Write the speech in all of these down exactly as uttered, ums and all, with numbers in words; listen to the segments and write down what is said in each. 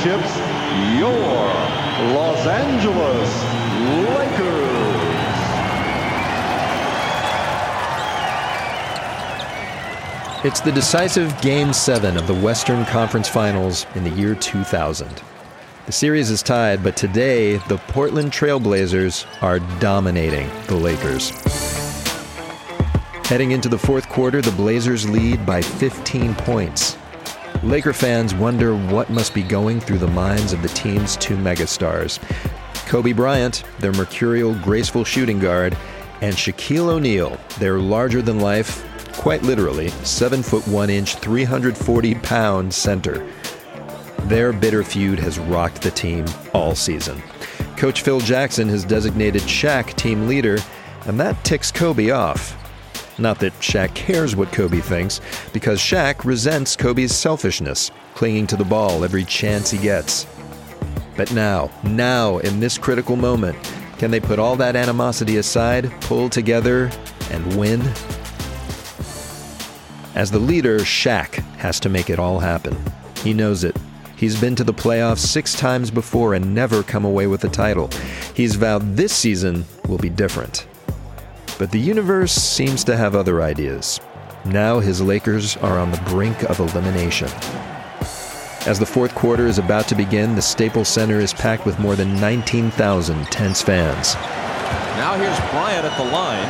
championships, your Los Angeles Lakers. It's the decisive Game seven of the Western Conference Finals in the year two thousand. The series is tied, but today the Portland Trail Blazers are dominating the Lakers. Heading into the fourth quarter, the Blazers lead by fifteen points. Laker fans wonder what must be going through the minds of the team's two megastars. Kobe Bryant, their mercurial, graceful shooting guard, and Shaquille O'Neal, their larger-than-life, quite literally, seven foot one inch, three hundred forty pound center. Their bitter feud has rocked the team all season. Coach Phil Jackson has designated Shaq team leader, and that ticks Kobe off. Not that Shaq cares what Kobe thinks, because Shaq resents Kobe's selfishness, clinging to the ball every chance he gets. But now, now, in this critical moment, can they put all that animosity aside, pull together, and win? As the leader, Shaq has to make it all happen. He knows it. He's been to the playoffs six times before and never come away with a title. He's vowed this season will be different. But the universe seems to have other ideas. Now his Lakers are on the brink of elimination. As the fourth quarter is about to begin, the Staples Center is packed with more than nineteen thousand tense fans. Now here's Bryant at the line,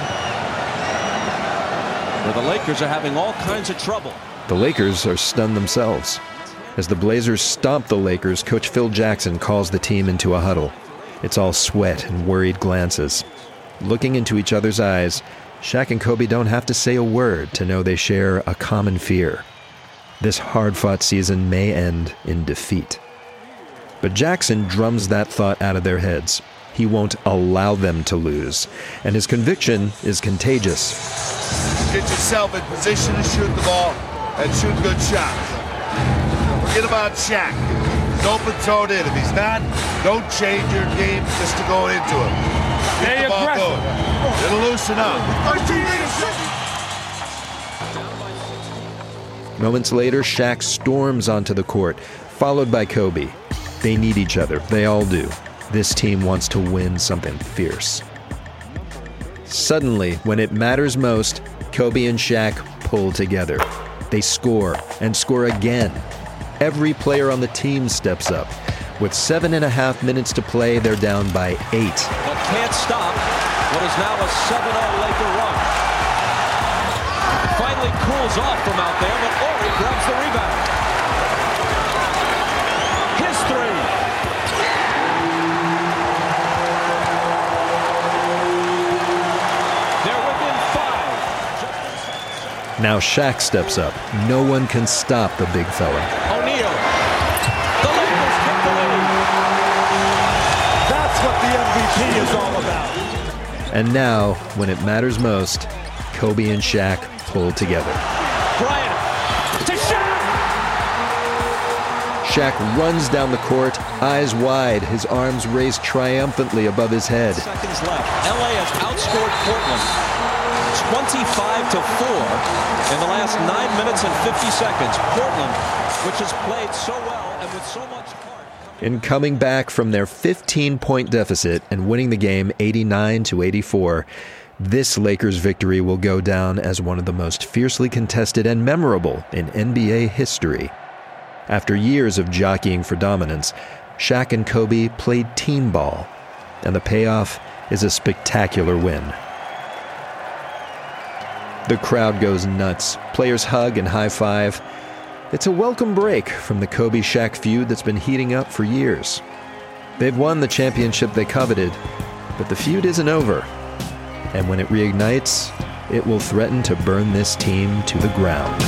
where the Lakers are having all kinds of trouble. The Lakers are stunned themselves. As the Blazers stomp the Lakers, Coach Phil Jackson calls the team into a huddle. It's all sweat and worried glances. Looking into each other's eyes, Shaq and Kobe don't have to say a word to know they share a common fear. This hard-fought season may end in defeat. But Jackson drums that thought out of their heads. He won't allow them to lose, and his conviction is contagious. Get yourself in position to shoot the ball and shoot good shots. Forget about Shaq. He's open-toed in. If he's not, don't change your game just to go into him. Get the ball going. It'll loosen up. Moments later, Shaq storms onto the court, followed by Kobe. They need each other. They all do. This team wants to win something fierce. Suddenly, when it matters most, Kobe and Shaq pull together. They score and score again. Every player on the team steps up. With seven and a half minutes to play, they're down by eight. But can't stop what is now a seven oh Laker run. Finally cools off from out there, but Horry grabs the rebound. His three. They're within five. Now Shaq steps up. No one can stop the big fella. O'Neal. The Lakers take the lead. That's what the M V P is all about. And now, when it matters most, Kobe and Shaq pull together. Bryant to Shaq. Shaq runs down the court, eyes wide, his arms raised triumphantly above his head. Seconds left. L A has outscored Portland twenty-five to four in the last nine minutes and fifty seconds. Portland, which has played so well and with so much heart. In coming back from their fifteen-point deficit and winning the game eighty-nine to eighty-four, this Lakers victory will go down as one of the most fiercely contested and memorable in N B A history. After years of jockeying for dominance, Shaq and Kobe played team ball, and the payoff is a spectacular win. The crowd goes nuts. Players hug and high-five. It's a welcome break from the Kobe-Shaq feud that's been heating up for years. They've won the championship they coveted, but the feud isn't over. And when it reignites, it will threaten to burn this team to the ground.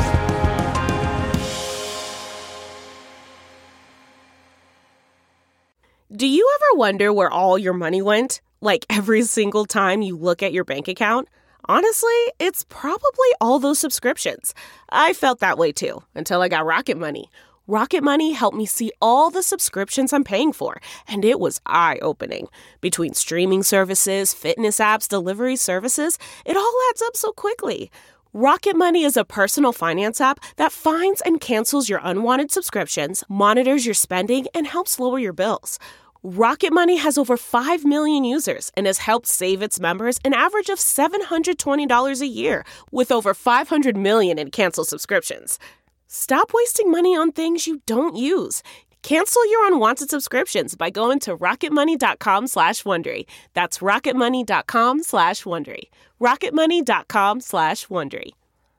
Do you ever wonder where all your money went? Like every single time you look at your bank account? Honestly, it's probably all those subscriptions. I felt that way too, until I got Rocket Money. Rocket Money helped me see all the subscriptions I'm paying for, and it was eye-opening. Between streaming services, fitness apps, delivery services, it all adds up so quickly. Rocket Money is a personal finance app that finds and cancels your unwanted subscriptions, monitors your spending, and helps lower your bills. Rocket Money has over five million users and has helped save its members an average of seven hundred twenty dollars a year, with over five hundred million in canceled subscriptions. Stop wasting money on things you don't use. Cancel your unwanted subscriptions by going to rocketmoney.com slash Wondery. That's rocketmoney.com slash Wondery. rocketmoney.com slash Wondery.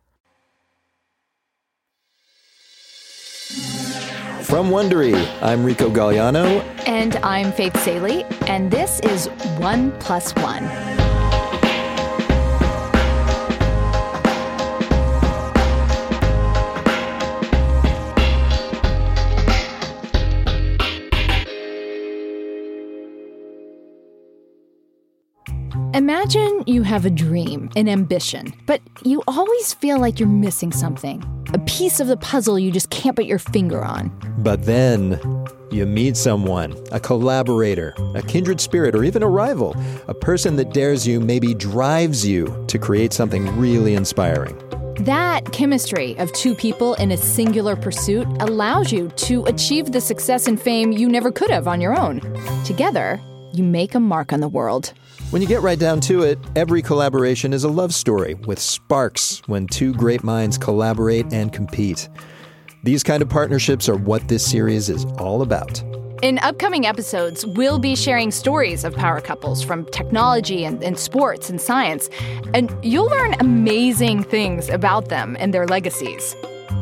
From Wondery, I'm Rico Galliano. And I'm Faith Salie, and this is One Plus One. Imagine you have a dream, an ambition, but you always feel like you're missing something. A piece of the puzzle you just can't put your finger on. But then you meet someone, a collaborator, a kindred spirit, or even a rival, a person that dares you, maybe drives you to create something really inspiring. That chemistry of two people in a singular pursuit allows you to achieve the success and fame you never could have on your own. Together, you make a mark on the world. When you get right down to it, every collaboration is a love story with sparks when two great minds collaborate and compete. These kind of partnerships are what this series is all about. In upcoming episodes, we'll be sharing stories of power couples from technology and, and sports and science, and you'll learn amazing things about them and their legacies.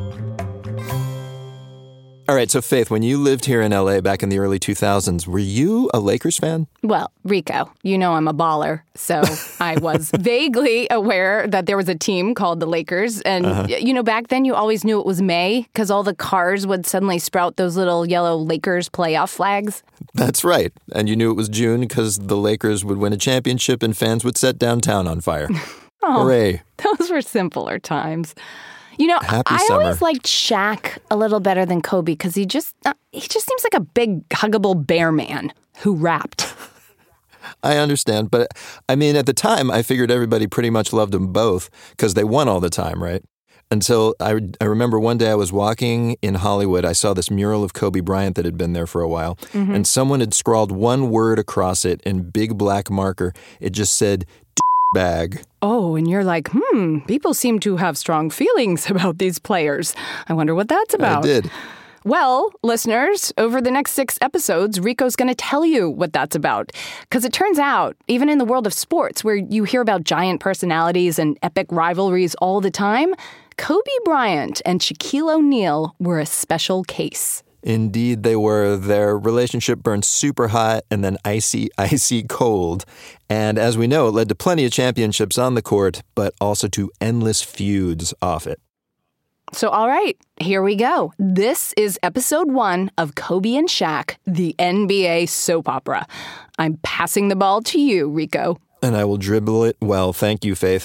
All right, so Faith, when you lived here in L A back in the early two thousands, were you a Lakers fan? Well, Rico, you know I'm a baller, so I was vaguely aware that there was a team called the Lakers. And, uh-huh. you know, back then you always knew it was May because all the cars would suddenly sprout those little yellow Lakers playoff flags. That's right. And you knew it was June because the Lakers would win a championship and fans would set downtown on fire. Oh, hooray. Those were simpler times. You know, Happy I summer. always liked Shaq a little better than Kobe because he just uh, he just seems like a big, huggable bear man who rapped. I understand, but I mean, at the time, I figured everybody pretty much loved them both because they won all the time, right? Until I, I remember one day I was walking in Hollywood. I saw this mural of Kobe Bryant that had been there for a while, mm-hmm. and someone had scrawled one word across it in big black marker. It just said, bag. Oh, and you're like, hmm, people seem to have strong feelings about these players. I wonder what that's about. I did. Well, listeners, over the next six episodes, Rico's going to tell you what that's about. Because it turns out, even in the world of sports, where you hear about giant personalities and epic rivalries all the time, Kobe Bryant and Shaquille O'Neal were a special case. Indeed, they were. Their relationship burned super hot and then icy, icy cold. And as we know, it led to plenty of championships on the court, but also to endless feuds off it. So, all right, here we go. This is episode one of Kobe and Shaq, the N B A soap opera. I'm passing the ball to you, Rico. And I will dribble it well. Thank you, Faith.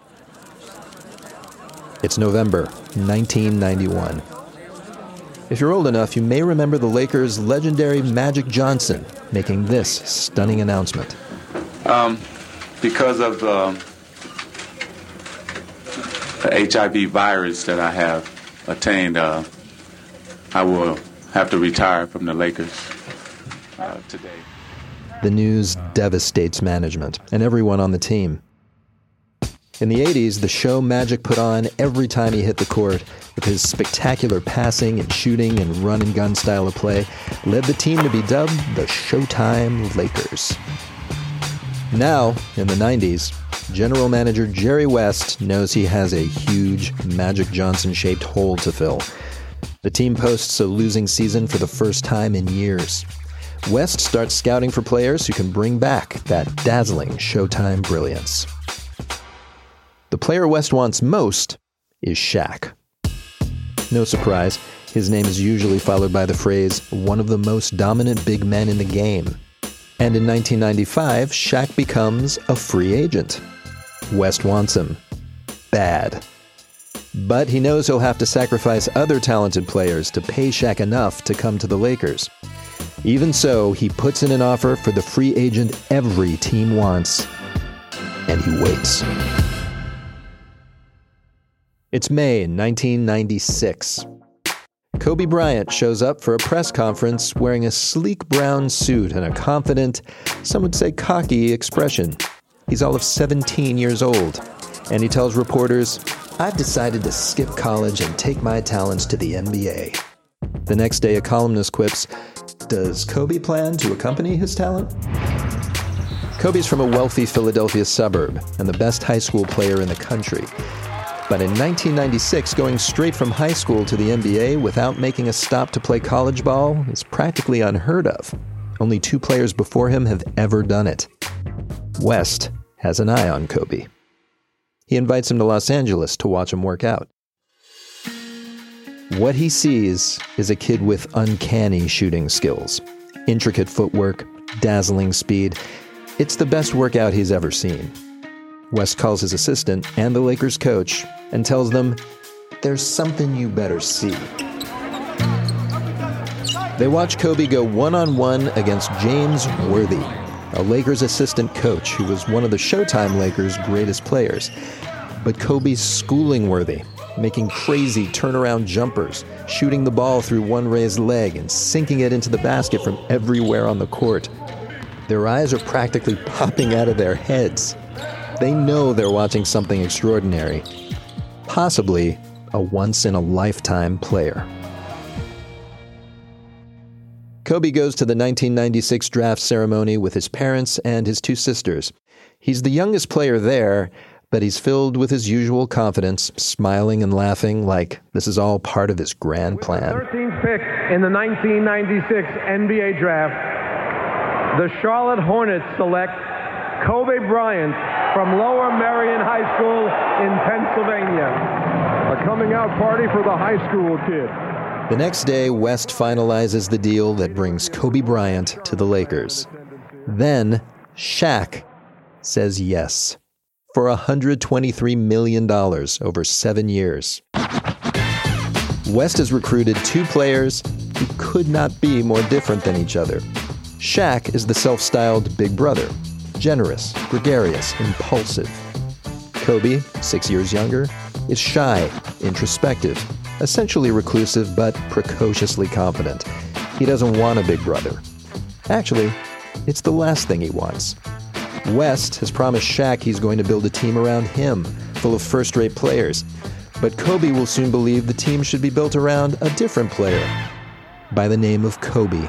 It's November nineteen ninety-one. If you're old enough, you may remember the Lakers' legendary Magic Johnson making this stunning announcement. Um, because of um, the H I V virus that I have attained, uh, I will have to retire from the Lakers uh, today. The news devastates management and everyone on the team. In the eighties, the show Magic put on every time he hit the court, with his spectacular passing and shooting and run-and-gun style of play, led the team to be dubbed the Showtime Lakers. Now, in the nineties, general manager Jerry West knows he has a huge Magic Johnson-shaped hole to fill. The team posts a losing season for the first time in years. West starts scouting for players who can bring back that dazzling Showtime brilliance. The player West wants most is Shaq. No surprise, his name is usually followed by the phrase, one of the most dominant big men in the game. And in nineteen ninety-five, Shaq becomes a free agent. West wants him. Bad. But he knows he'll have to sacrifice other talented players to pay Shaq enough to come to the Lakers. Even so, he puts in an offer for the free agent every team wants. And he waits. It's May nineteen ninety-six. Kobe Bryant shows up for a press conference wearing a sleek brown suit and a confident, some would say cocky, expression. He's all of seventeen years old, and he tells reporters, "I've decided to skip college and take my talents to the N B A." The next day, a columnist quips, "Does Kobe plan to accompany his talent?" Kobe's from a wealthy Philadelphia suburb and the best high school player in the country. But in nineteen ninety-six, going straight from high school to the N B A without making a stop to play college ball is practically unheard of. Only two players before him have ever done it. West has an eye on Kobe. He invites him to Los Angeles to watch him work out. What he sees is a kid with uncanny shooting skills, intricate footwork, dazzling speed. It's the best workout he's ever seen. West calls his assistant and the Lakers coach and tells them, "There's something you better see." They watch Kobe go one-on-one against James Worthy, a Lakers assistant coach who was one of the Showtime Lakers' greatest players. But Kobe's schooling Worthy, making crazy turnaround jumpers, shooting the ball through one raised leg and sinking it into the basket from everywhere on the court. Their eyes are practically popping out of their heads. They know they're watching something extraordinary, possibly a once-in-a-lifetime player. Kobe goes to the nineteen ninety-six draft ceremony with his parents and his two sisters. He's the youngest player there, but he's filled with his usual confidence, smiling and laughing like this is all part of his grand plan. With the thirteenth pick in the nineteen ninety-six N B A draft, the Charlotte Hornets select Kobe Bryant from Lower Merion High School in Pennsylvania. A coming-out party for the high school kid. The next day, West finalizes the deal that brings Kobe Bryant to the Lakers. Then, Shaq says yes for one hundred twenty-three million dollars over seven years. West has recruited two players who could not be more different than each other. Shaq is the self-styled big brother, generous, gregarious, impulsive. Kobe, six years younger, is shy, introspective, essentially reclusive but precociously confident. He doesn't want a big brother. Actually, it's the last thing he wants. West has promised Shaq he's going to build a team around him, full of first-rate players. But Kobe will soon believe the team should be built around a different player by the name of Kobe.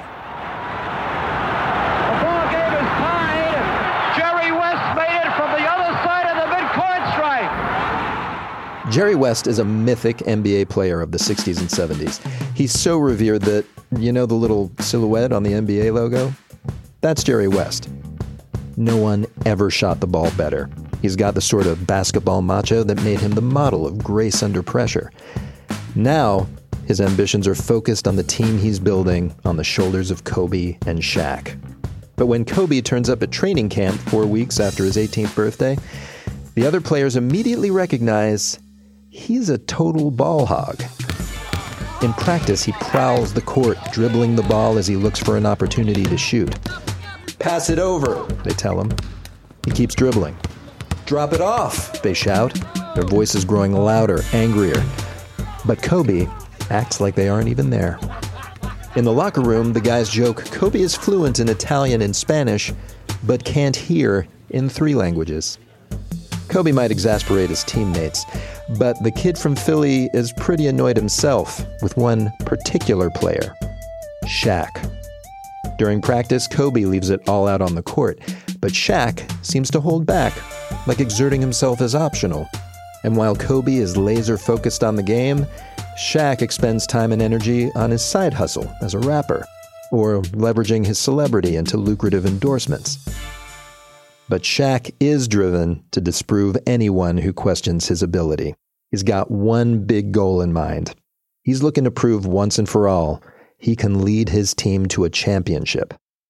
Jerry West is a mythic N B A player of the sixties and seventies. He's so revered that, you know the little silhouette on the N B A logo? That's Jerry West. No one ever shot the ball better. He's got the sort of basketball macho that made him the model of grace under pressure. Now, his ambitions are focused on the team he's building on the shoulders of Kobe and Shaq. But when Kobe turns up at training camp four weeks after his eighteenth birthday, the other players immediately recognize he's a total ball hog. In practice, he prowls the court, dribbling the ball as he looks for an opportunity to shoot. "Pass it over," they tell him. He keeps dribbling. "Drop it off," they shout, their voices growing louder, angrier. But Kobe acts like they aren't even there. In the locker room, the guys joke Kobe is fluent in Italian and Spanish, but can't hear in three languages. Kobe might exasperate his teammates, but the kid from Philly is pretty annoyed himself with one particular player, Shaq. During practice, Kobe leaves it all out on the court, but Shaq seems to hold back, like exerting himself is optional. And while Kobe is laser-focused on the game, Shaq expends time and energy on his side hustle as a rapper, or leveraging his celebrity into lucrative endorsements. But Shaq is driven to disprove anyone who questions his ability. He's got one big goal in mind. He's looking to prove once and for all he can lead his team to a championship.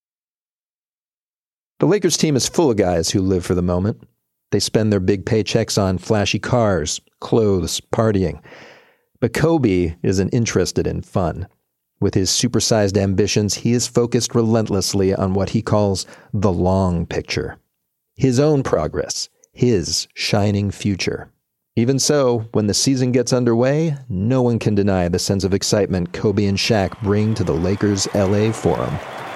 The Lakers team is full of guys who live for the moment. They spend their big paychecks on flashy cars, clothes, partying. But Kobe isn't interested in fun. With his supersized ambitions, he is focused relentlessly on what he calls the long picture. His own progress, his shining future. Even so, when the season gets underway, no one can deny the sense of excitement Kobe and Shaq bring to the Lakers' L A Forum.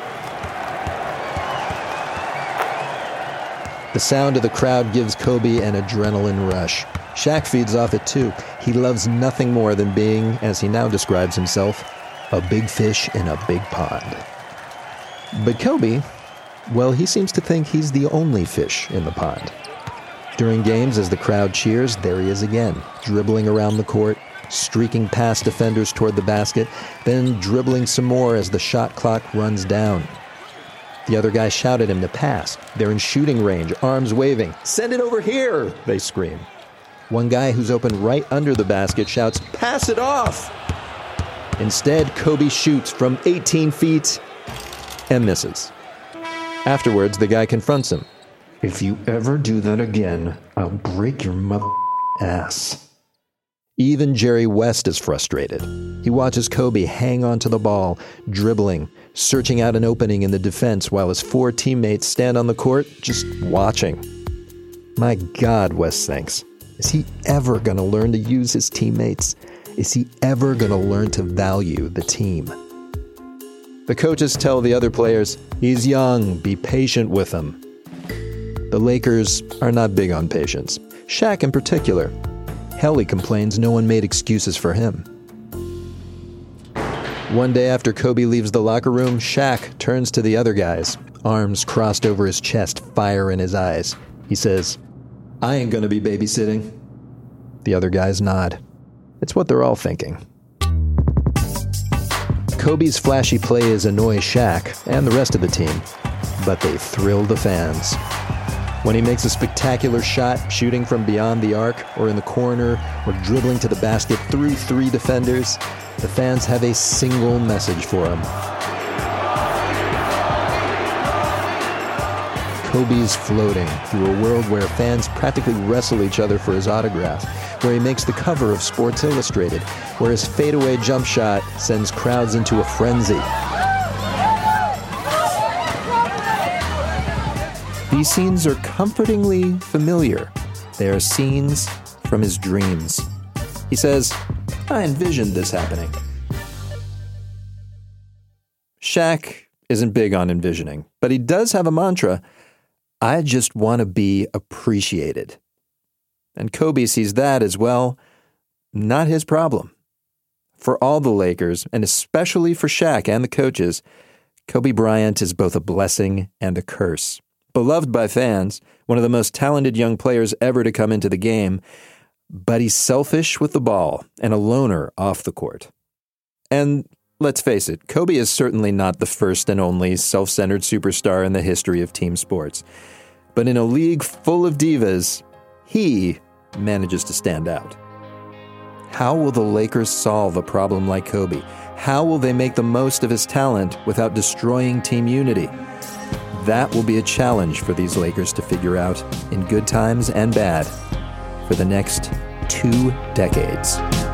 The sound of the crowd gives Kobe an adrenaline rush. Shaq feeds off it too. He loves nothing more than being, as he now describes himself, a big fish in a big pond. But Kobe, well, he seems to think he's the only fish in the pond. During games, as the crowd cheers, there he is again, dribbling around the court, streaking past defenders toward the basket, then dribbling some more as the shot clock runs down. The other guys shout at him to pass. They're in shooting range, arms waving. "Send it over here," they scream. One guy who's open right under the basket shouts, "Pass it off!" Instead, Kobe shoots from eighteen feet and misses. Afterwards, the guy confronts him. "If you ever do that again, I'll break your mother ass." Even Jerry West is frustrated. He watches Kobe hang onto the ball, dribbling, searching out an opening in the defense while his four teammates stand on the court just watching. My God, West thinks, is he ever going to learn to use his teammates? Is he ever going to learn to value the team? The coaches tell the other players, "He's young, be patient with him." The Lakers are not big on patience. Shaq in particular. Hell, he complains no one made excuses for him. One day after Kobe leaves the locker room, Shaq turns to the other guys, arms crossed over his chest, fire in his eyes. He says, "I ain't gonna be babysitting." The other guys nod. It's what they're all thinking. Kobe's flashy plays annoy Shaq and the rest of the team, but they thrill the fans. When he makes a spectacular shot, shooting from beyond the arc or in the corner or dribbling to the basket through three defenders, the fans have a single message for him. Kobe's floating through a world where fans practically wrestle each other for his autograph, where he makes the cover of Sports Illustrated, where his fadeaway jump shot sends crowds into a frenzy. These scenes are comfortingly familiar. They are scenes from his dreams. He says, "I envisioned this happening." Shaq isn't big on envisioning, but he does have a mantra: "I just want to be appreciated." And Kobe sees that as well. Not his problem. For all the Lakers, and especially for Shaq and the coaches, Kobe Bryant is both a blessing and a curse. Beloved by fans, one of the most talented young players ever to come into the game, but he's selfish with the ball and a loner off the court. And let's face it, Kobe is certainly not the first and only self-centered superstar in the history of team sports. But in a league full of divas, he manages to stand out. How will the Lakers solve a problem like Kobe? How will they make the most of his talent without destroying team unity? That will be a challenge for these Lakers to figure out in good times and bad for the next two decades.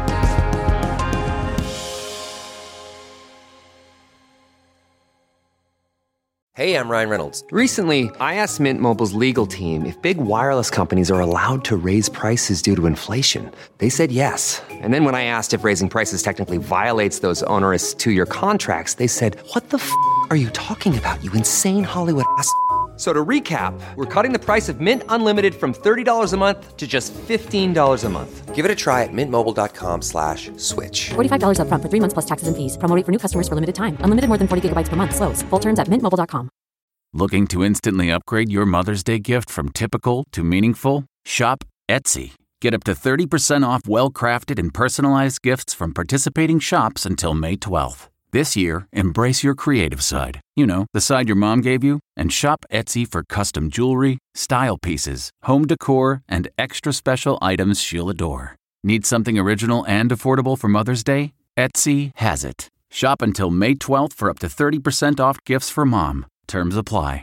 Hey, I'm Ryan Reynolds. Recently, I asked Mint Mobile's legal team if big wireless companies are allowed to raise prices due to inflation. They said yes. And then when I asked if raising prices technically violates those onerous two-year contracts, they said, "What the f*** are you talking about, you insane Hollywood ass f- So to recap, we're cutting the price of Mint Unlimited from thirty dollars a month to just fifteen dollars a month. Give it a try at mintmobile.com slash switch. forty-five dollars up front for three months plus taxes and fees. Promo rate for new customers for limited time. Unlimited more than forty gigabytes per month. Slows full terms at mint mobile dot com. Looking to instantly upgrade your Mother's Day gift from typical to meaningful? Shop Etsy. Get up to thirty percent off well-crafted and personalized gifts from participating shops until May twelfth. This year, embrace your creative side. You know, the side your mom gave you. And shop Etsy for custom jewelry, style pieces, home decor, and extra special items she'll adore. Need something original and affordable for Mother's Day? Etsy has it. Shop until May twelfth for up to thirty percent off gifts for mom. Terms apply.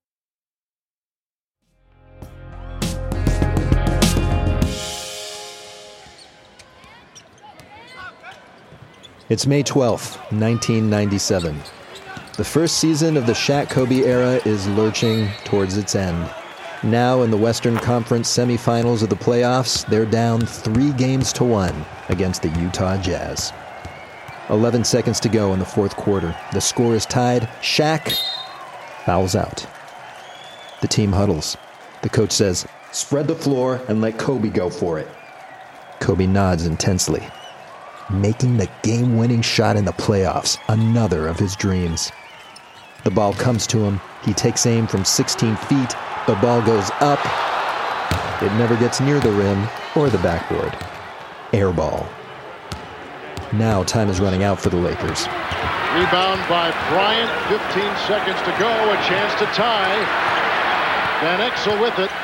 It's May twelfth, nineteen ninety-seven. The first season of the Shaq-Kobe era is lurching towards its end. Now in the Western Conference semifinals of the playoffs, they're down three games to one against the Utah Jazz. eleven seconds to go in the fourth quarter. The score is tied. Shaq fouls out. The team huddles. The coach says, "Spread the floor and let Kobe go for it." Kobe nods intensely, making the game-winning shot in the playoffs, another of his dreams. The ball comes to him. He takes aim from sixteen feet. The ball goes up. It never gets near the rim or the backboard. Air ball. Now time is running out for the Lakers. Rebound by Bryant. fifteen seconds to go. A chance to tie. Van Exel with it.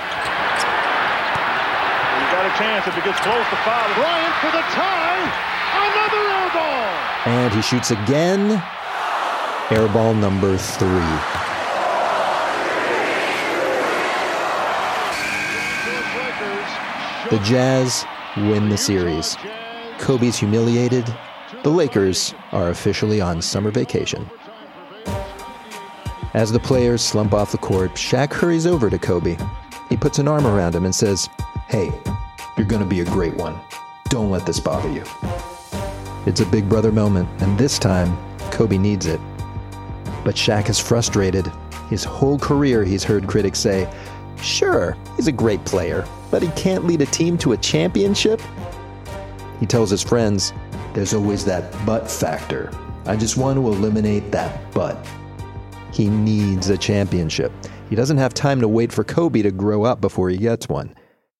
He's got a chance if it gets close to five. Bryant for the tie. Another air ball. And he shoots again. Air ball number three. The Jazz win the series. Kobe's humiliated. The Lakers are officially on summer vacation. As the players slump off the court, Shaq hurries over to Kobe. He puts an arm around him and says, "Hey, you're going to be a great one. Don't let this bother you." It's a big brother moment, and this time, Kobe needs it. But Shaq is frustrated. His whole career, he's heard critics say, "Sure, he's a great player, but he can't lead a team to a championship." He tells his friends, "There's always that but factor. I just want to eliminate that but." He needs a championship. He doesn't have time to wait for Kobe to grow up before he gets one.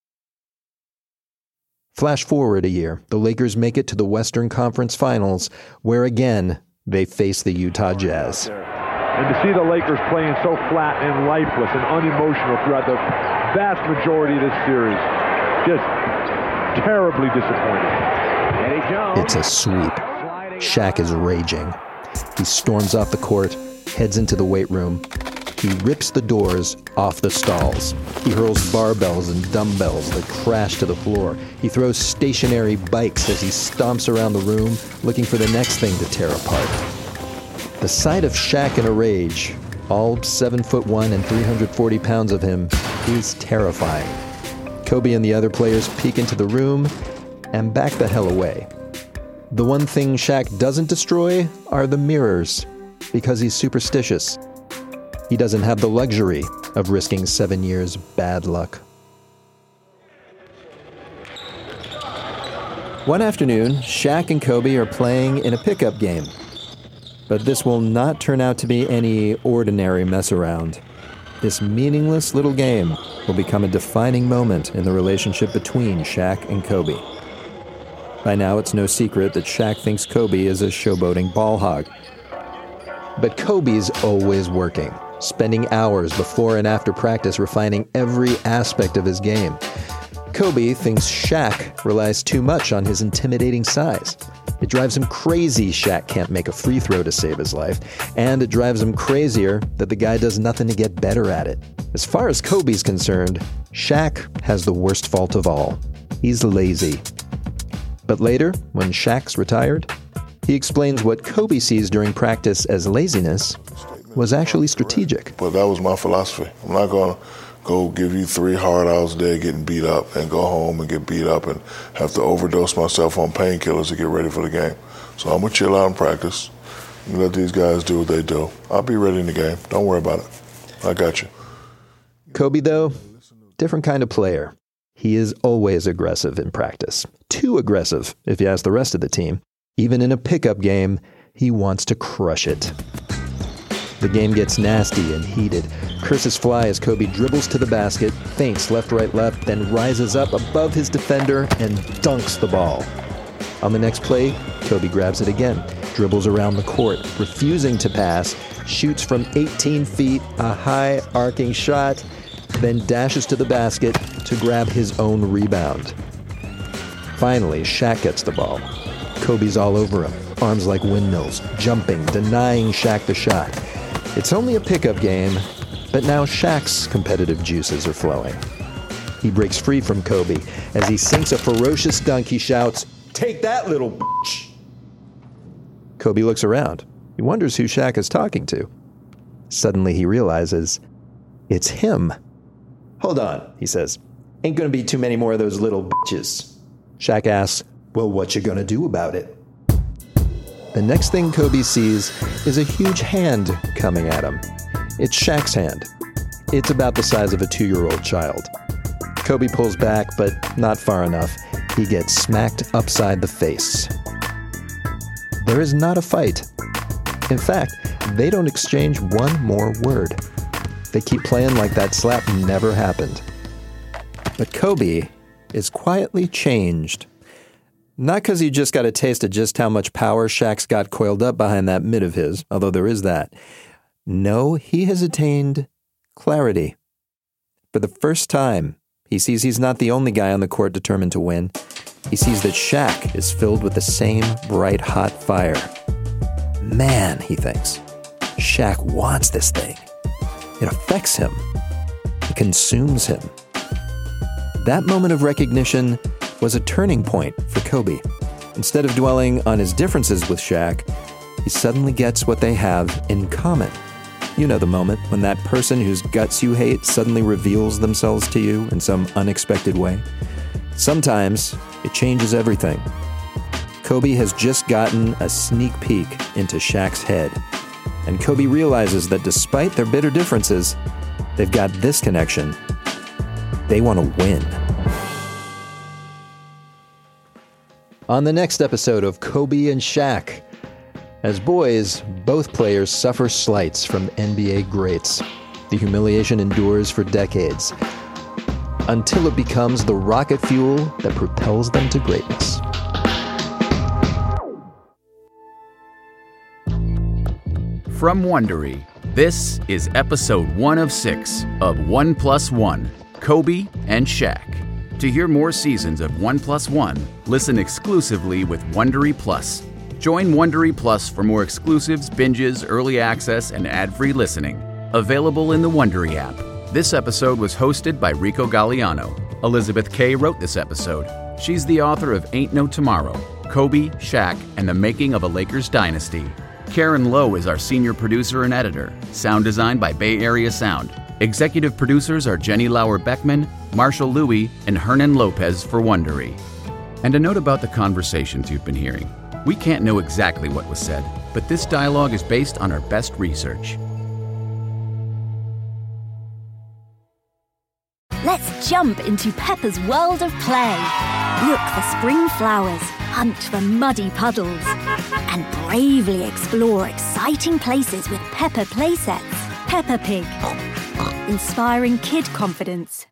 Flash forward a year, the Lakers make it to the Western Conference Finals, where again, they face the Utah Jazz. And to see the Lakers playing so flat and lifeless and unemotional throughout the vast majority of this series, just terribly disappointing. Eddie Jones. It's a sweep. Shaq is raging. He storms off the court, heads into the weight room. He rips the doors off the stalls. He hurls barbells and dumbbells that crash to the floor. He throws stationary bikes as he stomps around the room, looking for the next thing to tear apart. The sight of Shaq in a rage, all seven foot one and three hundred forty pounds of him, is terrifying. Kobe and the other players peek into the room and back the hell away. The one thing Shaq doesn't destroy are the mirrors, because he's superstitious. He doesn't have the luxury of risking seven years bad luck. One afternoon, Shaq and Kobe are playing in a pickup game. But this will not turn out to be any ordinary mess around. This meaningless little game will become a defining moment in the relationship between Shaq and Kobe. By now, it's no secret that Shaq thinks Kobe is a showboating ball hog. But Kobe's always working, spending hours before and after practice refining every aspect of his game. Kobe thinks Shaq relies too much on his intimidating size. It drives him crazy Shaq can't make a free throw to save his life, and it drives him crazier that the guy does nothing to get better at it. As far as Kobe's concerned, Shaq has the worst fault of all. He's lazy. But later, when Shaq's retired, he explains what Kobe sees during practice as laziness was actually strategic. But that was my philosophy. I'm not going to go give you three hard hours a day getting beat up and go home and get beat up and have to overdose myself on painkillers to get ready for the game. So I'm going to chill out and practice and let these guys do what they do. I'll be ready in the game. Don't worry about it. I got you. Kobe, though, different kind of player. He is always aggressive in practice. Too aggressive, if you ask the rest of the team. Even in a pickup game, he wants to crush it. The game gets nasty and heated. Curses fly as Kobe dribbles to the basket, feints left, right, left, then rises up above his defender and dunks the ball. On the next play, Kobe grabs it again, dribbles around the court, refusing to pass, shoots from eighteen feet, a high arcing shot, then dashes to the basket to grab his own rebound. Finally, Shaq gets the ball. Kobe's all over him, arms like windmills, jumping, denying Shaq the shot. It's only a pickup game, but now Shaq's competitive juices are flowing. He breaks free from Kobe. As he sinks a ferocious dunk, he shouts, "Take that, little bitch!" Kobe looks around. He wonders who Shaq is talking to. Suddenly he realizes it's him. Hold on, he says. Ain't gonna be too many more of those little bitches. Shaq asks, well, what you gonna do about it? The next thing Kobe sees is a huge hand coming at him. It's Shaq's hand. It's about the size of a two-year-old child. Kobe pulls back, but not far enough. He gets smacked upside the face. There is not a fight. In fact, they don't exchange one more word. They keep playing like that slap never happened. But Kobe is quietly changed. Not because he just got a taste of just how much power Shaq's got coiled up behind that mitt of his, although there is that. No, he has attained clarity. For the first time, he sees he's not the only guy on the court determined to win. He sees that Shaq is filled with the same bright, hot fire. Man, he thinks, Shaq wants this thing. It affects him. It consumes him. That moment of recognition was a turning point for Kobe. Instead of dwelling on his differences with Shaq, he suddenly gets what they have in common. You know the moment when that person whose guts you hate suddenly reveals themselves to you in some unexpected way. Sometimes it changes everything. Kobe has just gotten a sneak peek into Shaq's head. And Kobe realizes that despite their bitter differences, they've got this connection. They want to win. On the next episode of Kobe and Shaq, as boys, both players suffer slights from N B A greats. The humiliation endures for decades, until it becomes the rocket fuel that propels them to greatness. From Wondery, this is episode one of six of One Plus One, Kobe and Shaq. To hear more seasons of One Plus One, listen exclusively with Wondery Plus. Join Wondery Plus for more exclusives, binges, early access, and ad-free listening. Available in the Wondery app. This episode was hosted by Rico Galliano. Elizabeth Kay wrote this episode. She's the author of Ain't No Tomorrow, Kobe, Shaq, and the Making of a Lakers Dynasty. Karen Lowe is our senior producer and editor. Sound design by Bay Area Sound. Executive producers are Jenny Lauer-Beckman, Marshall Louie, and Hernan Lopez for Wondery. And a note about the conversations you've been hearing. We can't know exactly what was said, but this dialogue is based on our best research. Let's jump into Peppa's world of play. Look for spring flowers, hunt for muddy puddles, and bravely explore exciting places with Peppa playsets. Peppa Pig, inspiring kid confidence.